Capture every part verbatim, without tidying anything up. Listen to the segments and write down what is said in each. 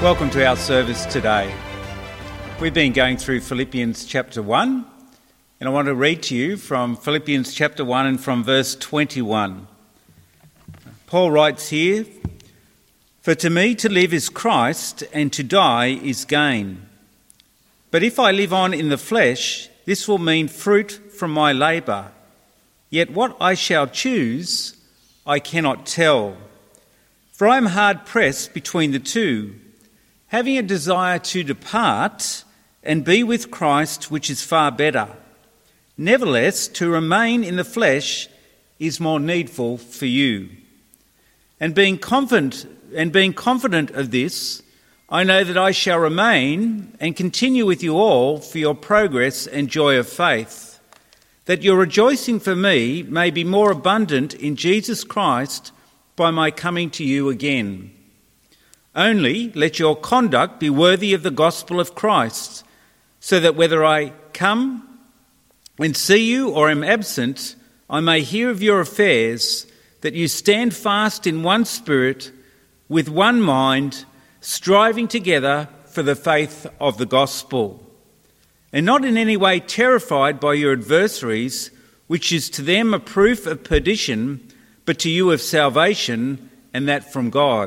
Welcome to our service today. We've been going through Philippians chapter one, and I want to read to you from Philippians chapter one and from verse twenty-one. Paul writes here, "For to me to live is Christ, and to die is gain. But if I live on in the flesh, this will mean fruit from my labour. Yet what I shall choose, I cannot tell. For I am hard pressed between the two, having a desire to depart and be with Christ, which is far better. Nevertheless, to remain in the flesh is more needful for you. And being confident, and being confident of this, I know that I shall remain and continue with you all for your progress and joy of faith, that your rejoicing for me may be more abundant in Jesus Christ by my coming to you again. Only let your conduct be worthy of the gospel of Christ, so that whether I come and see you or am absent, I may hear of your affairs, that you stand fast in one spirit, with one mind, striving together for the faith of the gospel, and not in any way terrified by your adversaries, which is to them a proof of perdition, but to you of salvation, and that from God.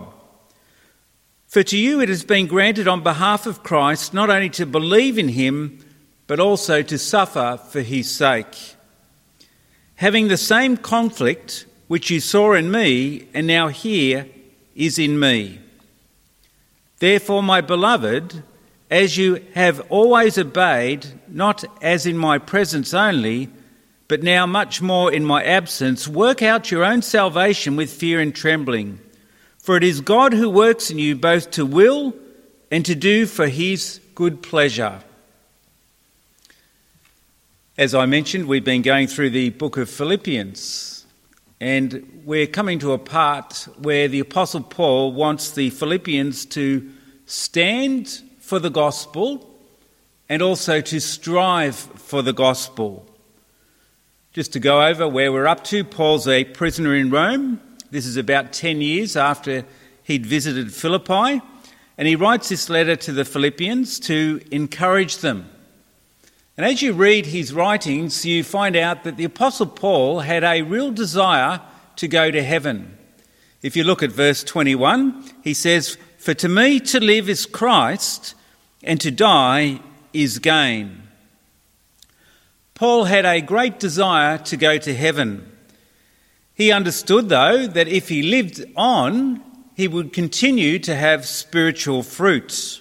For to you it has been granted on behalf of Christ not only to believe in him, but also to suffer for his sake, having the same conflict which you saw in me and now hear is in me. Therefore, my beloved, as you have always obeyed, not as in my presence only, but now much more in my absence, work out your own salvation with fear and trembling. For it is God who works in you both to will and to do for his good pleasure." As I mentioned, we've been going through the book of Philippians, and we're coming to a part where the Apostle Paul wants the Philippians to stand for the gospel and also to strive for the gospel. Just to go over where we're up to, Paul's a prisoner in Rome. This is about ten years after he'd visited Philippi, and he writes this letter to the Philippians to encourage them. And as you read his writings, you find out that the Apostle Paul had a real desire to go to heaven. If you look at verse twenty-one, he says, "For to me to live is Christ, and to die is gain." Paul had a great desire to go to heaven. He understood, though, that if he lived on, he would continue to have spiritual fruits.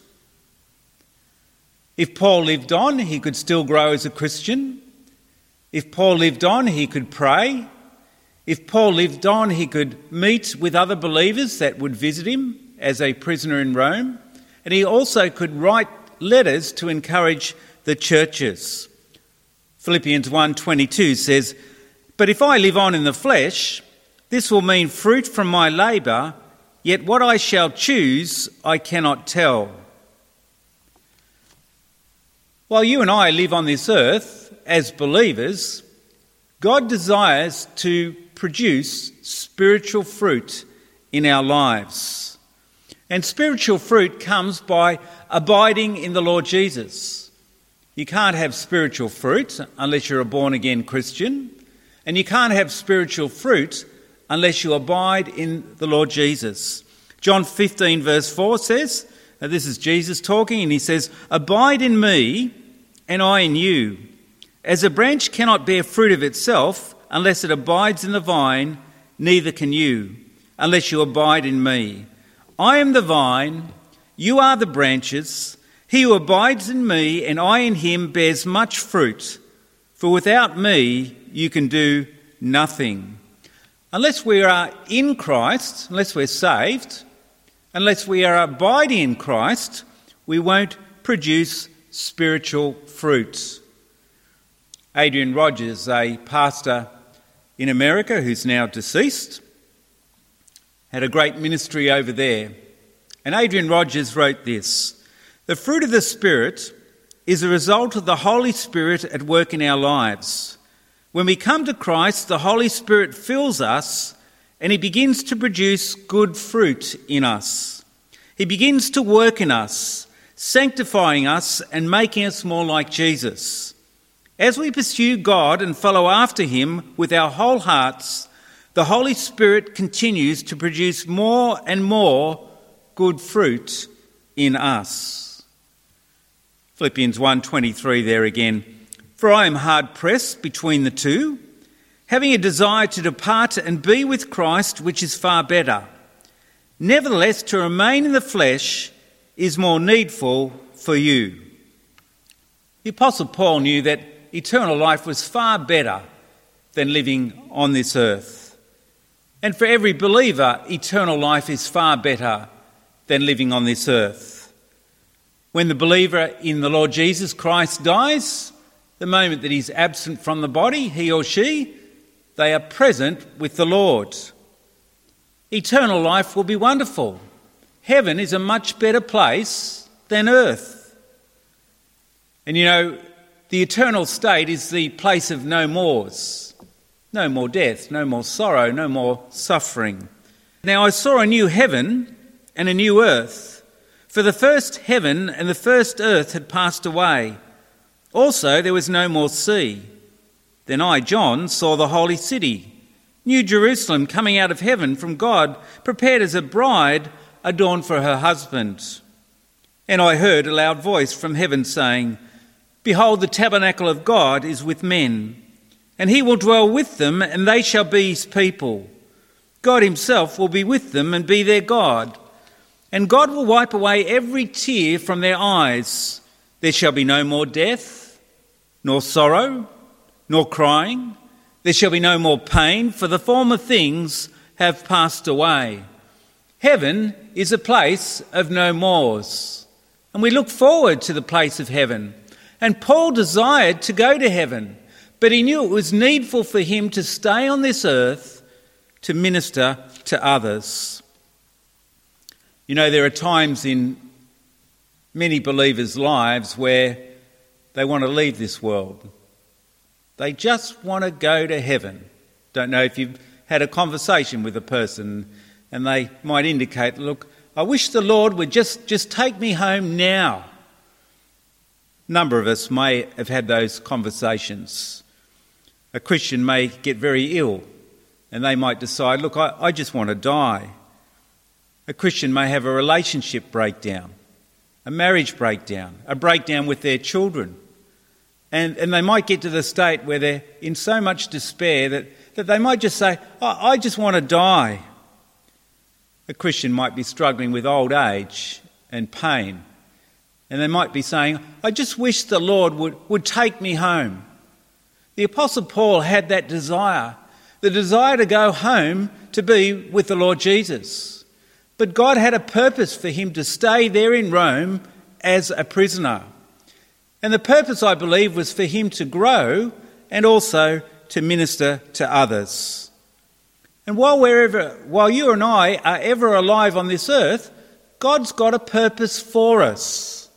If Paul lived on, he could still grow as a Christian. If Paul lived on, he could pray. If Paul lived on, he could meet with other believers that would visit him as a prisoner in Rome. And he also could write letters to encourage the churches. Philippians one twenty-two says, "But if I live on in the flesh, this will mean fruit from my labour, yet what I shall choose I cannot tell." While you and I live on this earth as believers, God desires to produce spiritual fruit in our lives. And spiritual fruit comes by abiding in the Lord Jesus. You can't have spiritual fruit unless you're a born-again Christian. And you can't have spiritual fruit unless you abide in the Lord Jesus. John fifteen verse four says, and this is Jesus talking, and he says, "Abide in me and I in you. As a branch cannot bear fruit of itself unless it abides in the vine, neither can you unless you abide in me. I am the vine, you are the branches. He who abides in me and I in him bears much fruit. For without me you can do nothing." Unless we are in Christ, unless we're saved, unless we are abiding in Christ, we won't produce spiritual fruit. Adrian Rogers, a pastor in America who's now deceased, had a great ministry over there. And Adrian Rogers wrote this: "The fruit of the Spirit is a result of the Holy Spirit at work in our lives. When we come to Christ, the Holy Spirit fills us and he begins to produce good fruit in us. He begins to work in us, sanctifying us and making us more like Jesus. As we pursue God and follow after him with our whole hearts, the Holy Spirit continues to produce more and more good fruit in us. Philippians one twenty-three there again. For I am hard pressed between the two, having a desire to depart and be with Christ, which is far better. Nevertheless, to remain in the flesh is more needful for you. The Apostle Paul knew that eternal life was far better than living on this earth. And for every believer, eternal life is far better than living on this earth. When the believer in the Lord Jesus Christ dies, the moment that he's absent from the body, he or she, they are present with the Lord. Eternal life will be wonderful. Heaven is a much better place than earth. And you know, the eternal state is the place of no mores. No more death, no more sorrow, no more suffering. Now I saw a new heaven and a new earth, for the first heaven and the first earth had passed away. Also there was no more sea. Then I, John, saw the holy city, New Jerusalem, coming out of heaven from God, prepared as a bride adorned for her husband. And I heard a loud voice from heaven saying, Behold, the tabernacle of God is with men, and he will dwell with them, and they shall be his people. God himself will be with them and be their God. And God will wipe away every tear from their eyes. There shall be no more death, nor sorrow, nor crying. There shall be no more pain, for the former things have passed away. Heaven is a place of no mores, and we look forward to the place of heaven. And Paul desired to go to heaven, but he knew it was needful for him to stay on this earth to minister to others. You know, there are times in many believers' lives where they want to leave this world. They just want to go to heaven. Don't know if you've had a conversation with a person and they might indicate, look, I wish the Lord would just, just take me home now. A number of us may have had those conversations. A Christian may get very ill and they might decide, look, I, I just want to die. A Christian may have a relationship breakdown, a marriage breakdown, a breakdown with their children. And, and they might get to the state where they're in so much despair that, that they might just say, oh, I just want to die. A Christian might be struggling with old age and pain. And they might be saying, I just wish the Lord would, would take me home. The Apostle Paul had that desire, the desire to go home to be with the Lord Jesus. But God had a purpose for him to stay there in Rome as a prisoner. And the purpose, I believe, was for him to grow and also to minister to others. And while we're ever, while you and I are ever alive on this earth, God's got a purpose for us.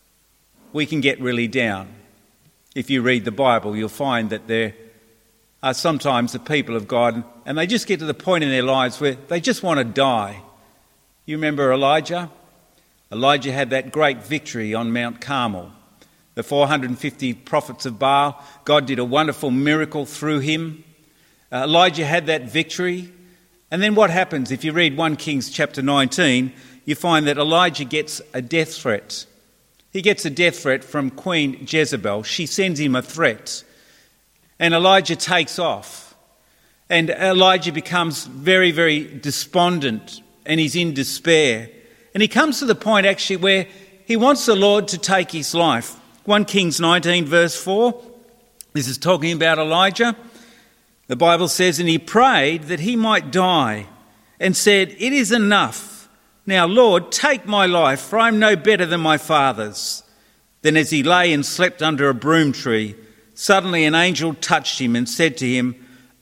We can get really down. If you read the Bible, you'll find that there are sometimes the people of God, and they just get to the point in their lives where they just want to die. You remember Elijah? Elijah had that great victory on Mount Carmel. The four hundred fifty prophets of Baal, God did a wonderful miracle through him. Uh, Elijah had that victory. And then what happens? If you read First Kings chapter nineteen, you find that Elijah gets a death threat. He gets a death threat from Queen Jezebel. She sends him a threat. And Elijah takes off. And Elijah becomes very, very despondent and he's in despair. And he comes to the point actually where he wants the Lord to take his life. First Kings nineteen verse four, this is talking about Elijah. The Bible says, and he prayed that he might die and said, it is enough. Now, Lord, take my life, for I am no better than my fathers. Then as he lay and slept under a broom tree, suddenly an angel touched him and said to him,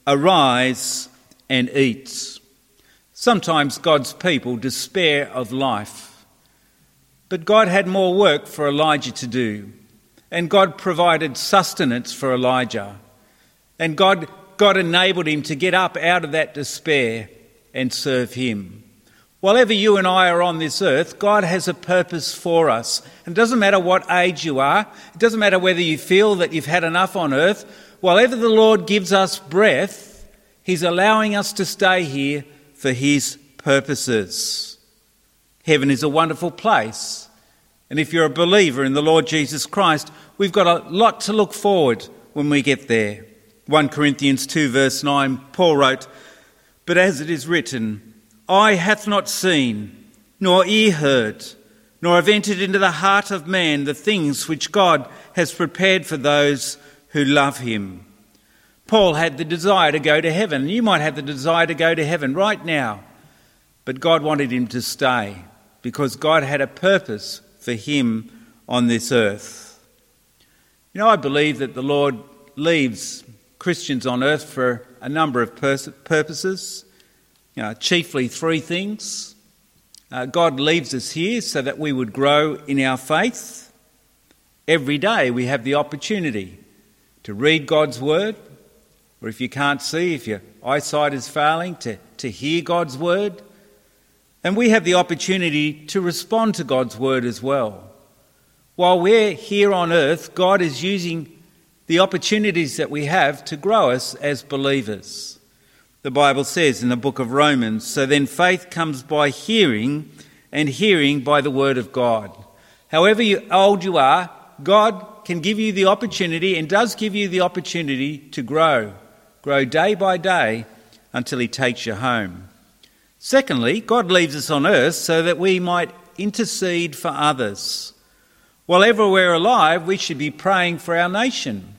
arise and eat. Sometimes God's people despair of life. But God had more work for Elijah to do. And God provided sustenance for Elijah. And God, God enabled him to get up out of that despair and serve him. While ever you and I are on this earth, God has a purpose for us. And it doesn't matter what age you are. It doesn't matter whether you feel that you've had enough on earth. While ever the Lord gives us breath, he's allowing us to stay here for his purposes. Heaven is a wonderful place. And if you're a believer in the Lord Jesus Christ, we've got a lot to look forward when we get there. First Corinthians two verse nine, Paul wrote, "But as it is written, eye hath not seen, nor ear heard, nor have entered into the heart of man the things which God has prepared for those who love him." Paul had the desire to go to heaven. You might have the desire to go to heaven right now. But God wanted him to stay because God had a purpose for him on this earth. You know, I believe that the Lord leaves Christians on earth for a number of pers- purposes. You know, chiefly three things. Uh, God leaves us here so that we would grow in our faith. Every day we have the opportunity to read God's word, or if you can't see, if your eyesight is failing, to, to hear God's word. And we have the opportunity to respond to God's word as well. While we're here on earth, God is using the opportunities that we have to grow us as believers. The Bible says in the book of Romans, "So then faith comes by hearing, and hearing by the word of God." However you, old you are, God can give you the opportunity and does give you the opportunity to grow. Grow day by day until he takes you home. Secondly, God leaves us on earth so that we might intercede for others. While ever we're alive, we should be praying for our nation.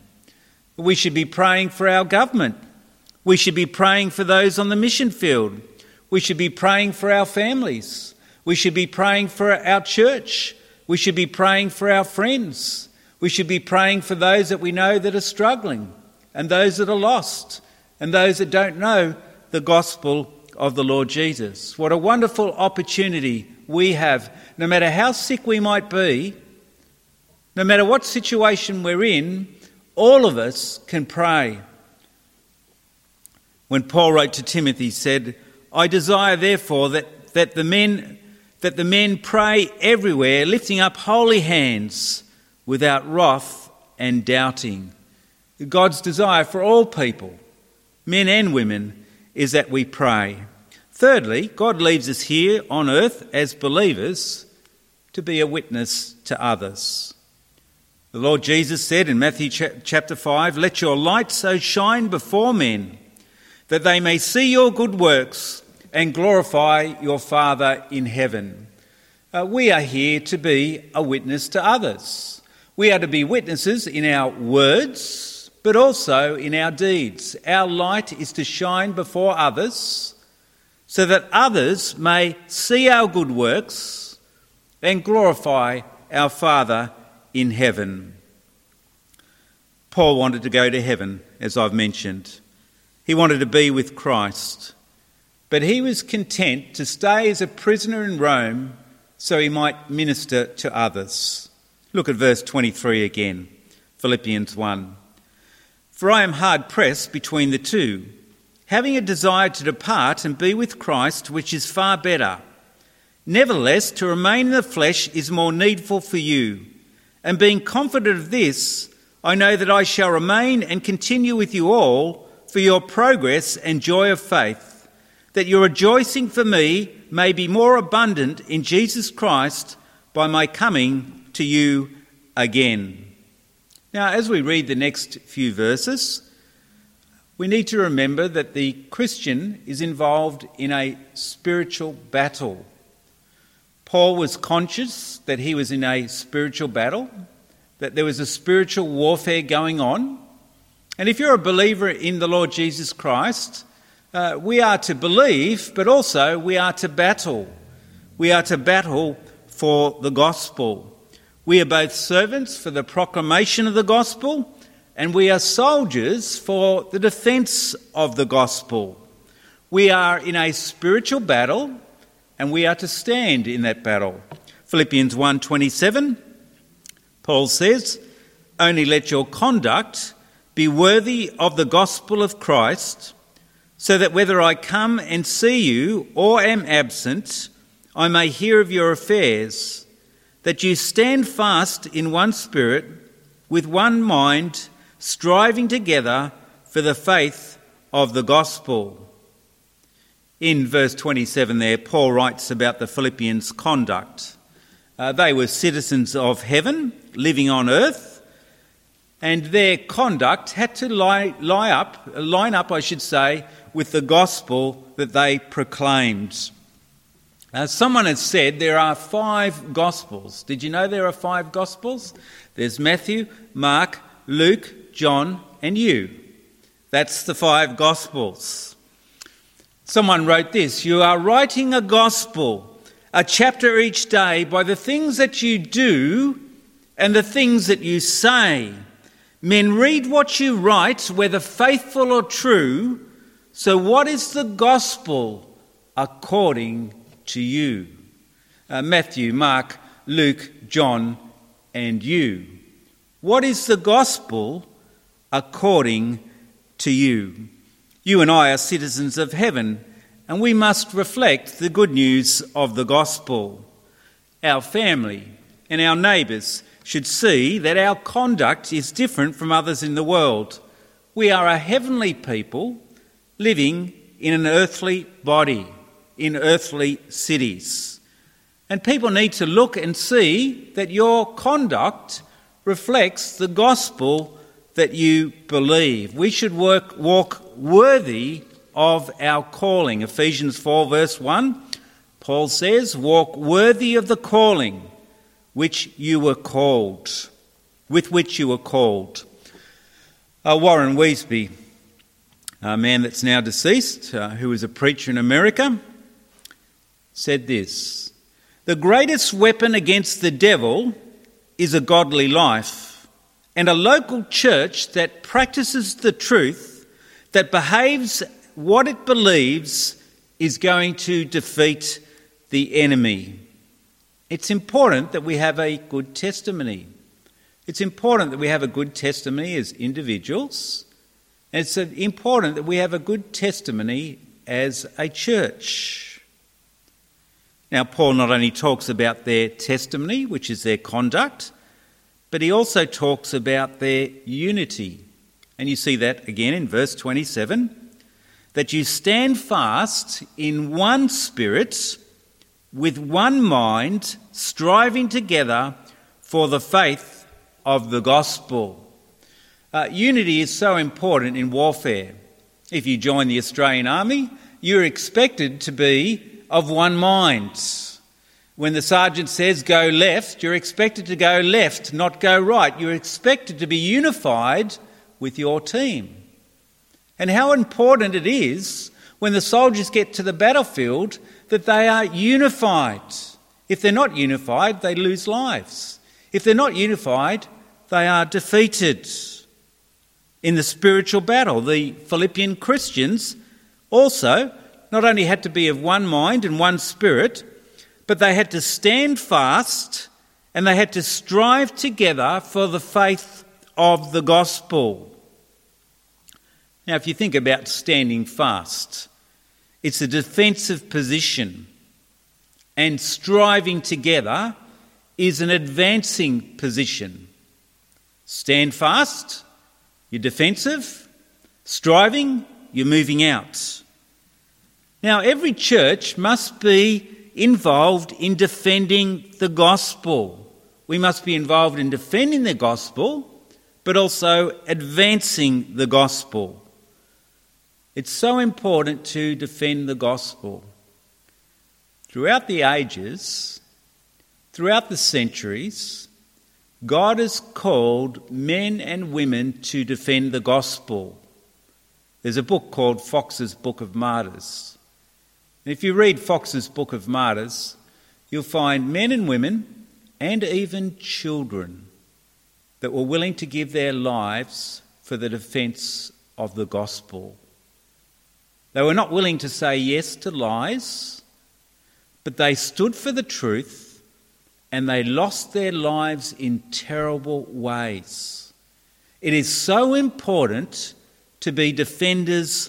We should be praying for our government. We should be praying for those on the mission field. We should be praying for our families. We should be praying for our church. We should be praying for our friends. We should be praying for those that we know that are struggling, and those that are lost, and those that don't know the gospel of the Lord Jesus. What a wonderful opportunity we have. No matter how sick we might be, no matter what situation we're in, all of us can pray. When Paul wrote to Timothy, he said, "I desire therefore that, that the men that the men pray everywhere, lifting up holy hands without wrath and doubting." God's desire for all people, men and women, is that we pray. Thirdly, God leaves us here on earth as believers to be a witness to others. The Lord Jesus said in Matthew chapter five, "Let your light so shine before men, that they may see your good works and glorify your Father in heaven." Uh, we are here to be a witness to others. We are to be witnesses in our words, but also in our deeds. Our light is to shine before others so that others may see our good works and glorify our Father in heaven. Paul wanted to go to heaven, as I've mentioned. He wanted to be with Christ, but he was content to stay as a prisoner in Rome so he might minister to others. Look at verse twenty-three again, Philippians one. "For I am hard pressed between the two, having a desire to depart and be with Christ, which is far better. Nevertheless, to remain in the flesh is more needful for you. And being confident of this, I know that I shall remain and continue with you all for your progress and joy of faith, that your rejoicing for me may be more abundant in Jesus Christ by my coming to you again." Now, as we read the next few verses, we need to remember that the Christian is involved in a spiritual battle. Paul was conscious that he was in a spiritual battle, that there was a spiritual warfare going on. And if you're a believer in the Lord Jesus Christ, uh, we are to believe, but also we are to battle. We are to battle for the gospel. We are both servants for the proclamation of the gospel, and we are soldiers for the defence of the gospel. We are in a spiritual battle, and we are to stand in that battle. Philippians one twenty-seven, Paul says, "Only let your conduct be worthy of the gospel of Christ, so that whether I come and see you or am absent, I may hear of your affairs, that you stand fast in one spirit, with one mind, striving together for the faith of the gospel. In verse twenty-seven there, Paul writes about the Philippians' conduct. Uh, they were citizens of heaven, living on earth, and their conduct had to lie, lie up, line up, I should say, with the gospel that they proclaimed. Uh, someone has said there are five gospels. Did you know there are five gospels? There's Matthew, Mark, Luke, John, and you. That's the five gospels. Someone wrote this: you are writing a gospel, a chapter each day, by the things that you do and the things that you say. Men read what you write, whether faithful or true. So what is the gospel according to you? Uh, Matthew, Mark, Luke, John, and you. What is the gospel according to you? You and I are citizens of heaven, and we must reflect the good news of the gospel. Our family and our neighbours should see that our conduct is different from others in the world. We are a heavenly people living in an earthly body, in earthly cities. And people need to look and see that your conduct reflects the gospel that you believe. We should work, walk worthy of our calling. Ephesians four verse one, Paul says, walk worthy of the calling which you were called, with which you were called. Uh, Warren Weasby, a man that's now deceased, uh, who was a preacher in America, said this: the greatest weapon against the devil is a godly life, and a local church that practices the truth, that behaves what it believes, is going to defeat the enemy. It's important that we have a good testimony. It's important that we have a good testimony as individuals. And it's important that we have a good testimony as a church. Now, Paul not only talks about their testimony, which is their conduct, but he also talks about their unity. And you see that again in verse twenty-seven, that you stand fast in one spirit, with one mind, striving together for the faith of the gospel. Uh, unity is so important in warfare. If you join the Australian Army, you're expected to be of one mind. When the sergeant says go left, you're expected to go left, not go right. You're expected to be unified with your team. And how important it is when the soldiers get to the battlefield that they are unified. If they're not unified, they lose lives. If they're not unified, they are defeated. In the spiritual battle, the Philippian Christians also not only had to be of one mind and one spirit, but they had to stand fast and they had to strive together for the faith of the gospel. Now, if you think about standing fast, it's a defensive position, and striving together is an advancing position. Stand fast, you're defensive. Striving, you're moving out. Now, every church must be involved in defending the gospel. We must be involved in defending the gospel, but also advancing the gospel. It's so important to defend the gospel. Throughout the ages, throughout the centuries, God has called men and women to defend the gospel. There's a book called Fox's Book of Martyrs. And if you read Fox's Book of Martyrs, you'll find men and women and even children that were willing to give their lives for the defence of the gospel. They were not willing to say yes to lies, but they stood for the truth and they lost their lives in terrible ways. It is so important to be defenders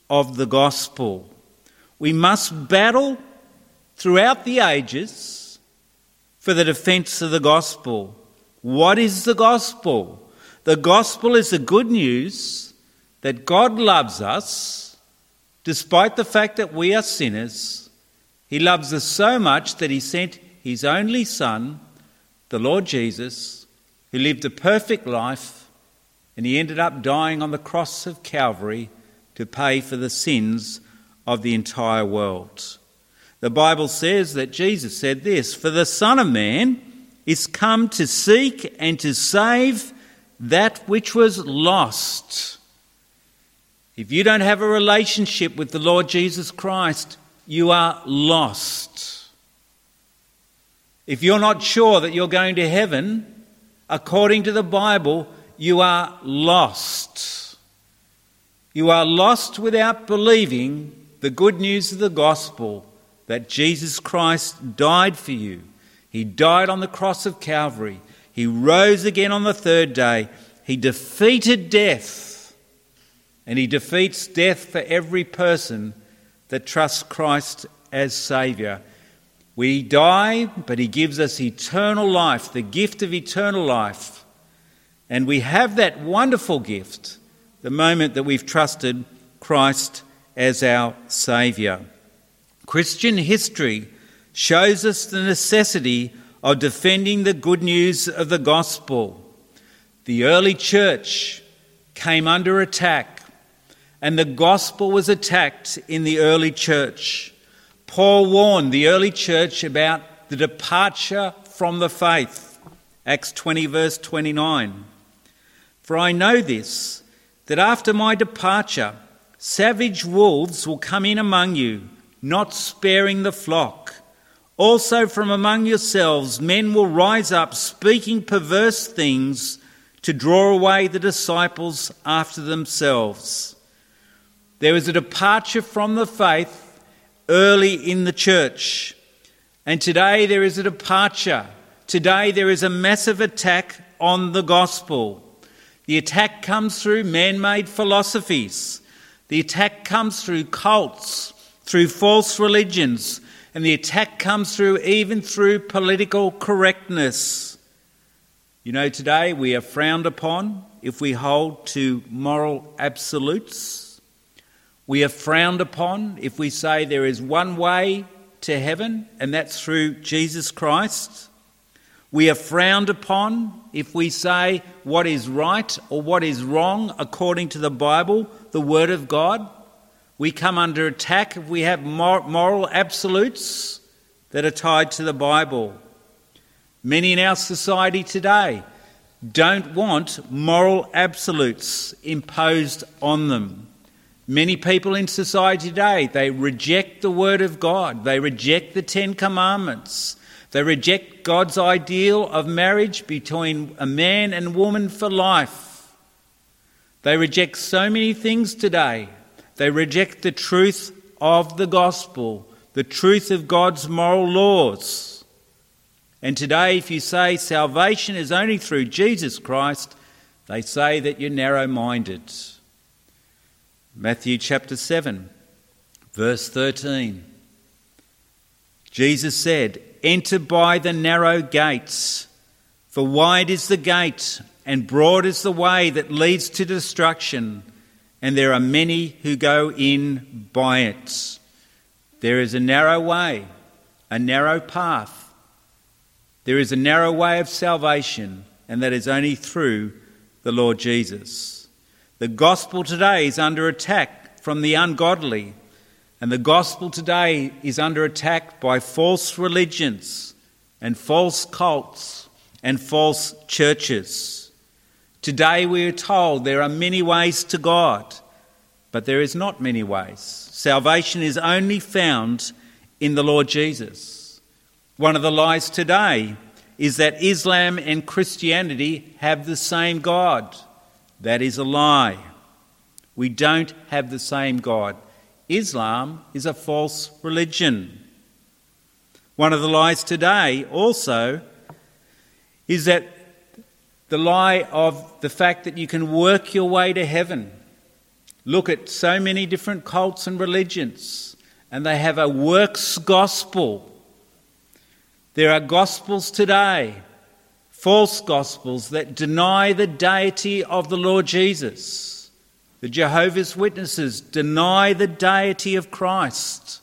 of the gospel. We must battle throughout the ages for the defence of the gospel. What is the gospel? The gospel is the good news that God loves us despite the fact that we are sinners. He loves us so much that he sent his only Son, the Lord Jesus, who lived a perfect life, and he ended up dying on the cross of Calvary to pay for the sins of the entire world. The Bible says that Jesus said this, "For the Son of Man is come to seek and to save that which was lost." If you don't have a relationship with the Lord Jesus Christ, you are lost. If you're not sure that you're going to heaven, according to the Bible, you are lost. You are lost without believing the good news of the gospel, that Jesus Christ died for you. He died on the cross of Calvary. He rose again on the third day. He defeated death. And he defeats death for every person that trusts Christ as Saviour. We die, but he gives us eternal life, the gift of eternal life. And we have that wonderful gift the moment that we've trusted Christ as our Saviour. Christian history shows us the necessity of defending the good news of the gospel. The early church came under attack, and the gospel was attacked in the early church. Paul warned the early church about the departure from the faith. Acts twenty verse twenty-nine. "For I know this, that after my departure, savage wolves will come in among you, not sparing the flock. Also from among yourselves men will rise up, speaking perverse things, to draw away the disciples after themselves." There was a departure from the faith early in the church, and today there is a departure. Today there is a massive attack on the gospel. The attack comes through man-made philosophies. The attack comes through cults, through false religions, and the attack comes through even through political correctness. You know, today we are frowned upon if we hold to moral absolutes. We are frowned upon if we say there is one way to heaven, and that's through Jesus Christ. We are frowned upon if we say what is right or what is wrong according to the Bible, the Word of God. We come under attack if we have moral absolutes that are tied to the Bible. Many in our society today don't want moral absolutes imposed on them. Many people in society today, they reject the Word of God. They reject the Ten Commandments. They reject God's ideal of marriage between a man and woman for life. They reject so many things today. They reject the truth of the gospel, the truth of God's moral laws. And today, if you say salvation is only through Jesus Christ, they say that you're narrow-minded. Matthew chapter seven, verse thirteen. Jesus said, "Enter by the narrow gates, for wide is the gate and broad is the way that leads to destruction, and there are many who go in by it." There is a narrow way, a narrow path. There is a narrow way of salvation, and that is only through the Lord Jesus. The gospel today is under attack from the ungodly, and the gospel today is under attack by false religions and false cults and false churches. Today we are told there are many ways to God, but there is not many ways. Salvation is only found in the Lord Jesus. One of the lies today is that Islam and Christianity have the same God. That is a lie. We don't have the same God. Islam is a false religion. One of the lies today also is that the lie of the fact that you can work your way to heaven. Look at so many different cults and religions, and they have a works gospel. There are gospels today, false gospels, that deny the deity of the Lord Jesus. The Jehovah's Witnesses deny the deity of Christ.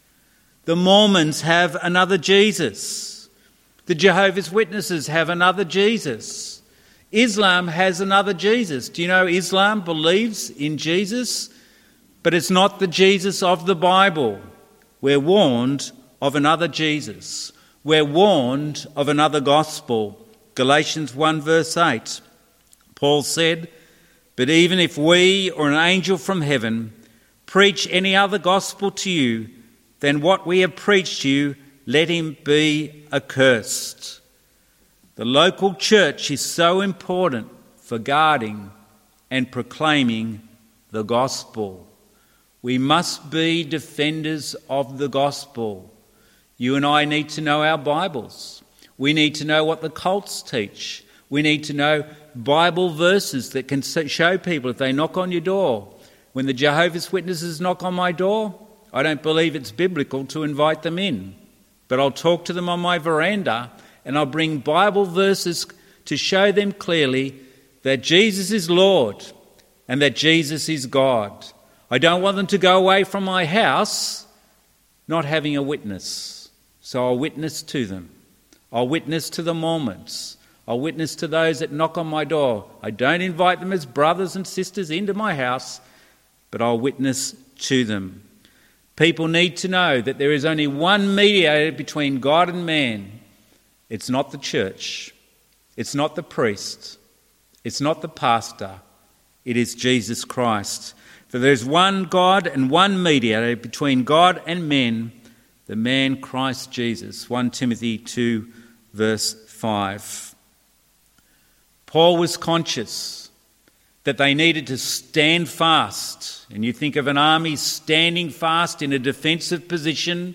The Mormons have another Jesus. The Jehovah's Witnesses have another Jesus. Islam has another Jesus. Do you know Islam believes in Jesus, but it's not the Jesus of the Bible. We're warned of another Jesus. We're warned of another gospel. Galatians one verse eight. Paul said, "But even if we or an angel from heaven preach any other gospel to you than what we have preached to you, let him be accursed." The local church is so important for guarding and proclaiming the gospel. We must be defenders of the gospel. You and I need to know our Bibles. We need to know what the cults teach. We need to know Bible verses that can show people if they knock on your door. When the Jehovah's Witnesses knock on my door, I don't believe it's biblical to invite them in. But I'll talk to them on my veranda and I'll bring Bible verses to show them clearly that Jesus is Lord and that Jesus is God. I don't want them to go away from my house not having a witness. So I'll witness to them. I'll witness to the Mormons. I'll witness to those that knock on my door. I don't invite them as brothers and sisters into my house, but I'll witness to them. People need to know that there is only one mediator between God and man. It's not the church. It's not the priest. It's not the pastor. It is Jesus Christ. For there is one God and one mediator between God and men, the man Christ Jesus. First Timothy two verse five. Paul was conscious that they needed to stand fast. And you think of an army standing fast in a defensive position,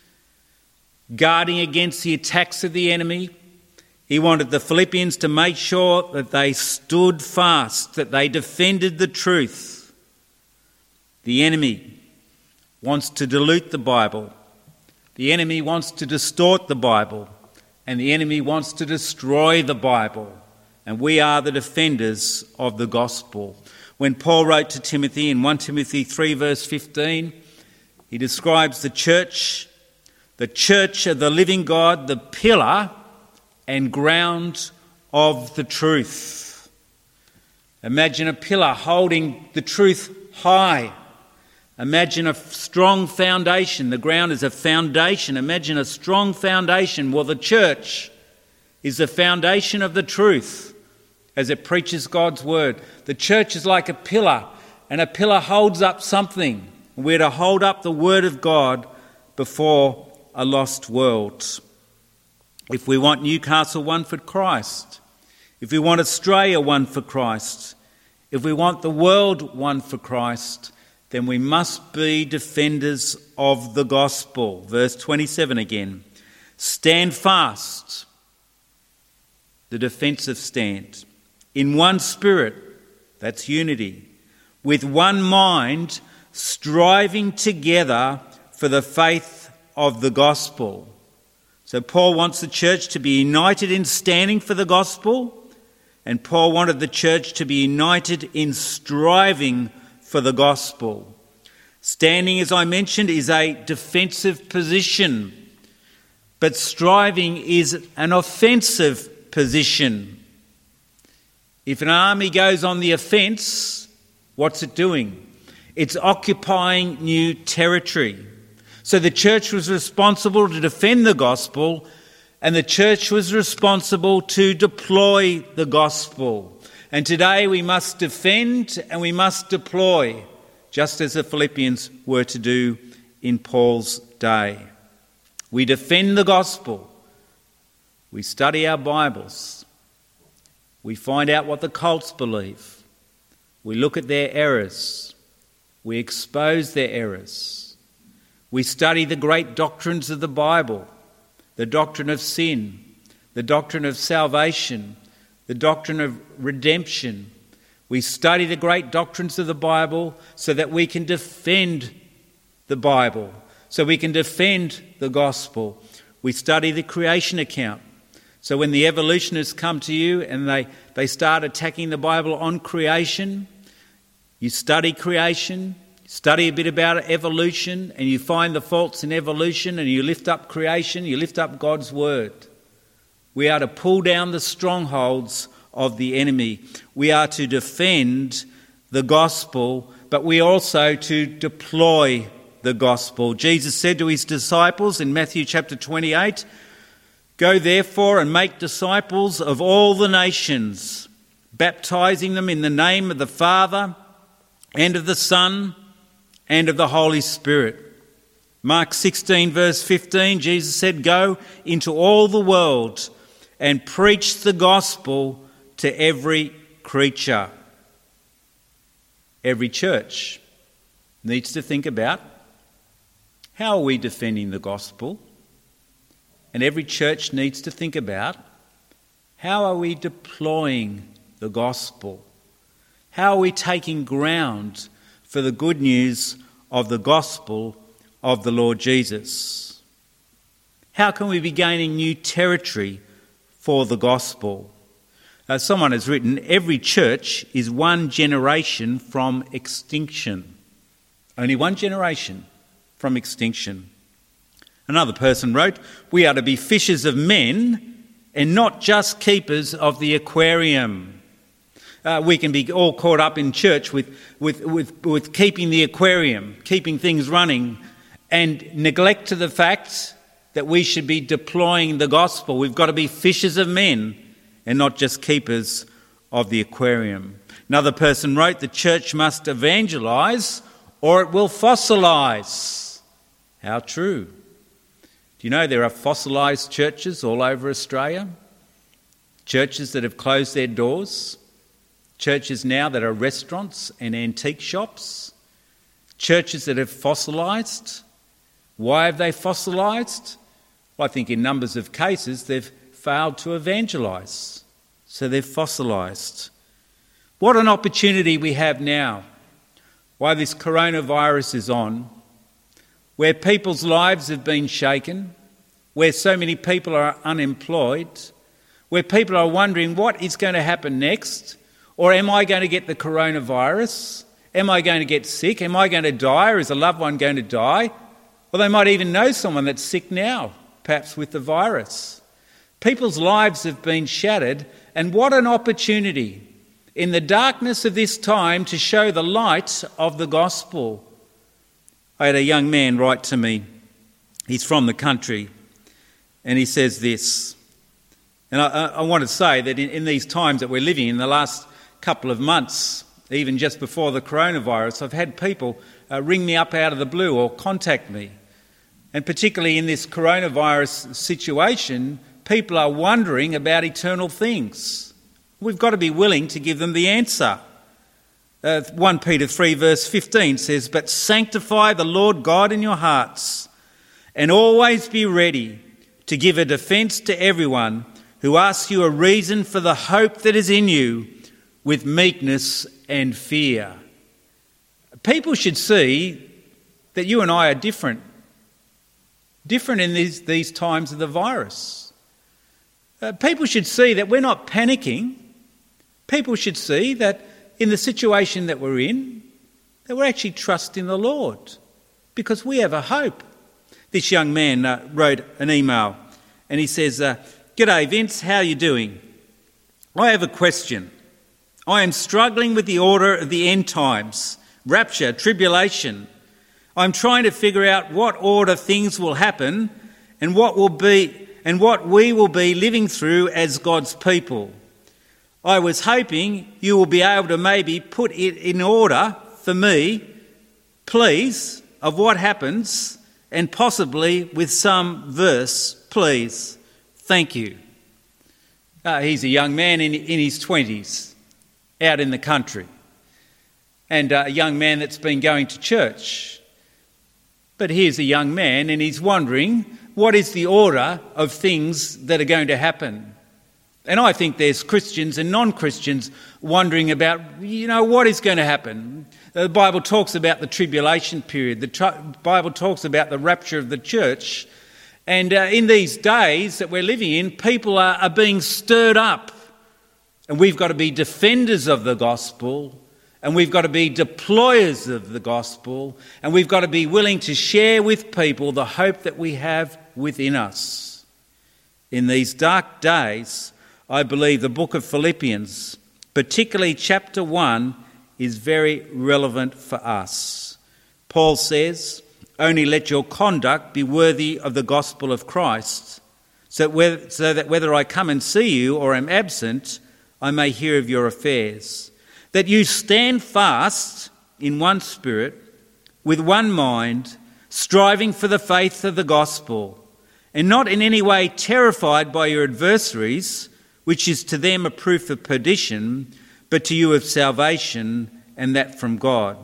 guarding against the attacks of the enemy. He wanted the Philippians to make sure that they stood fast, that they defended the truth. The enemy wants to dilute the Bible. The enemy wants to distort the Bible. And the enemy wants to destroy the Bible. And we are the defenders of the gospel. When Paul wrote to Timothy in First Timothy three verse fifteen, he describes the church, the church of the living God, the pillar and ground of the truth. Imagine a pillar holding the truth high. Imagine a strong foundation. The ground is a foundation. Imagine a strong foundation. Well, the church is the foundation of the truth as it preaches God's word. The church is like a pillar, and a pillar holds up something. We're to hold up the word of God before a lost world. If we want Newcastle one for Christ, if we want Australia one for Christ, if we want the world one for Christ, then we must be defenders of the gospel. Verse twenty-seven again. Stand fast, the defensive stand, in one spirit, that's unity, with one mind, striving together for the faith of the gospel. So Paul wants the church to be united in standing for the gospel, and Paul wanted the church to be united in striving for the gospel. Standing, as I mentioned, is a defensive position, but striving is an offensive position. If an army goes on the offence, what's it doing? It's occupying new territory. So the church was responsible to defend the gospel, and the church was responsible to deploy the gospel. And today we must defend and we must deploy, just as the Philippians were to do in Paul's day. We defend the gospel. We study our Bibles. We find out what the cults believe. We look at their errors. We expose their errors. We study the great doctrines of the Bible, the doctrine of sin, the doctrine of salvation, the doctrine of redemption. We study the great doctrines of the Bible so that we can defend the Bible, so we can defend the gospel. We study the creation account. So when the evolutionists come to you and they, they start attacking the Bible on creation, you study creation, study a bit about evolution, and you find the faults in evolution, and you lift up creation, you lift up God's word. We are to pull down the strongholds of the enemy. We are to defend the gospel, but we are also to deploy the gospel. Jesus said to his disciples in Matthew chapter twenty-eight, "Go therefore and make disciples of all the nations, baptizing them in the name of the Father and of the Son and of the Holy Spirit." Mark sixteen verse fifteen, Jesus said, "Go into all the world and preach the gospel to every creature." Every church needs to think about, how are we defending the gospel? And every church needs to think about, how are we deploying the gospel? How are we taking ground for the good news of the gospel of the Lord Jesus? How can we be gaining new territory for the gospel? Uh, someone has written, every church is one generation from extinction. Only one generation from extinction. Another person wrote, we are to be fishers of men and not just keepers of the aquarium. Uh, we can be all caught up in church with, with, with, with keeping the aquarium, keeping things running, and neglect to the fact that we should be deploying the gospel. We've got to be fishers of men and not just keepers of the aquarium. Another person wrote, the church must evangelise or it will fossilise. How true. Do you know there are fossilised churches all over Australia? Churches that have closed their doors. Churches now that are restaurants and antique shops. Churches that have fossilised. Why have they fossilised? Well, I think in numbers of cases they've failed to evangelise. So they've fossilised. What an opportunity we have now, while this coronavirus is on, where people's lives have been shaken, where so many people are unemployed, where people are wondering what is going to happen next, or am I going to get the coronavirus? Am I going to get sick? Am I going to die, or is a loved one going to die? Or they might even know someone that's sick now, perhaps with the virus. People's lives have been shattered, and what an opportunity in the darkness of this time to show the light of the gospel. I had a young man write to me. He's from the country, and he says this. And I, I want to say that in, in these times that we're living in, the last couple of months, even just before the coronavirus, I've had people uh, ring me up out of the blue or contact me. And particularly in this coronavirus situation, people are wondering about eternal things. We've got to be willing to give them the answer. Uh, First Peter three verse fifteen says, "But sanctify the Lord God in your hearts, and always be ready to give a defence to everyone who asks you a reason for the hope that is in you with meekness and fear." People should see that you and I are different. Different in these, these times of the virus. Uh, people should see that we're not panicking. People should see that in the situation that we're in, that we're actually trusting the Lord because we have a hope. This young man uh, wrote an email and he says, uh, "G'day Vince, how are you doing? I have a question. I am struggling with the order of the end times, rapture, tribulation. I'm trying to figure out what order things will happen and what will be and what we will be living through as God's people. I was hoping you will be able to maybe put it in order for me, please, of what happens, and possibly with some verse, please. Thank you." Uh, he's a young man in, in his twenties, out in the country, and uh, a young man that's been going to church. But here's a young man and he's wondering, what is the order of things that are going to happen? And I think there's Christians and non-Christians wondering about, you know, what is going to happen. The Bible talks about the tribulation period. The tri- Bible talks about the rapture of the church. And uh, in these days that we're living in, people are, are being stirred up. And we've got to be defenders of the gospel. And we've got to be deployers of the gospel. And we've got to be willing to share with people the hope that we have within us. In these dark days, I believe the book of Philippians, particularly chapter one, is very relevant for us. Paul says, "Only let your conduct be worthy of the gospel of Christ, so, whether, so that whether I come and see you or am absent, I may hear of your affairs. That you stand fast in one spirit, with one mind, striving for the faith of the gospel, and not in any way terrified by your adversaries, which is to them a proof of perdition, but to you of salvation, and that from God.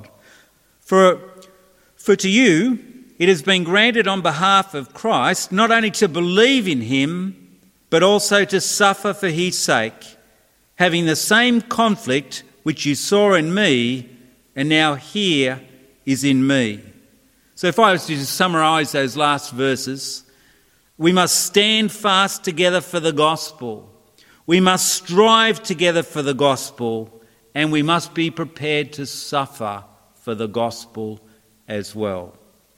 For, for to you it has been granted on behalf of Christ not only to believe in him, but also to suffer for his sake, having the same conflict which you saw in me, and now here is in me." So if I was to summarise those last verses, we must stand fast together for the gospel. We must strive together for the gospel, and we must be prepared to suffer for the gospel as well.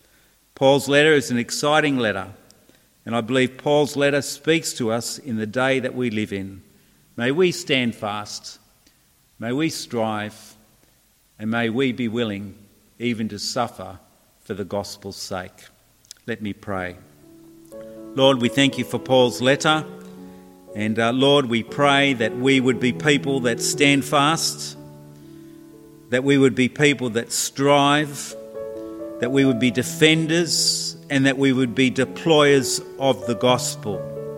Paul's letter is an exciting letter, and I believe Paul's letter speaks to us in the day that we live in. May we stand fast, may we strive, and may we be willing even to suffer for the gospel's sake. Let me pray. Lord, we thank you for Paul's letter. And uh, Lord, we pray that we would be people that stand fast, that we would be people that strive, that we would be defenders, and that we would be deployers of the gospel.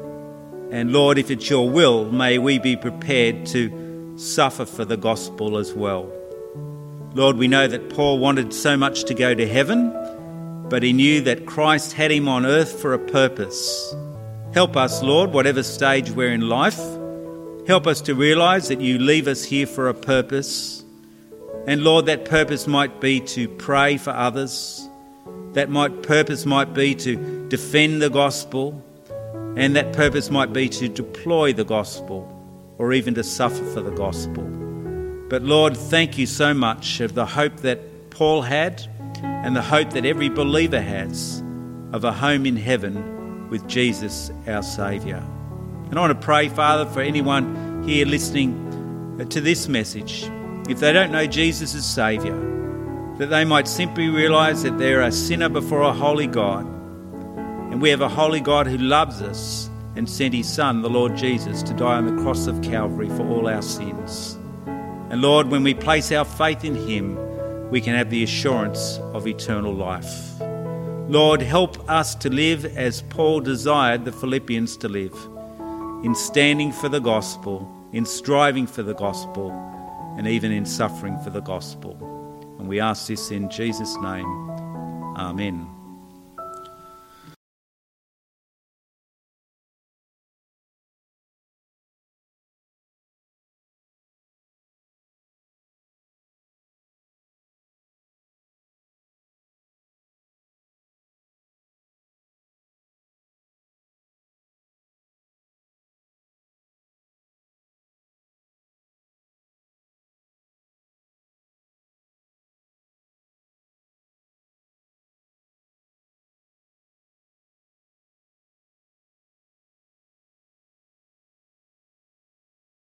And Lord, if it's your will, may we be prepared to suffer for the gospel as well. Lord, we know that Paul wanted so much to go to heaven, but he knew that Christ had him on earth for a purpose. Help us, Lord, whatever stage we're in life. Help us to realise that you leave us here for a purpose. And Lord, that purpose might be to pray for others. That might purpose might be to defend the gospel. And that purpose might be to deploy the gospel, or even to suffer for the gospel. But Lord, thank you so much of the hope that Paul had, and the hope that every believer has, of a home in heaven with Jesus, our Saviour. And I want to pray, Father, for anyone here listening to this message, if they don't know Jesus as Saviour, that they might simply realise that they're a sinner before a holy God, and we have a holy God who loves us and sent his Son, the Lord Jesus, to die on the cross of Calvary for all our sins. And Lord, when we place our faith in him, we can have the assurance of eternal life. Lord, help us to live as Paul desired the Philippians to live, in standing for the gospel, in striving for the gospel, and even in suffering for the gospel. And we ask this in Jesus' name. Amen.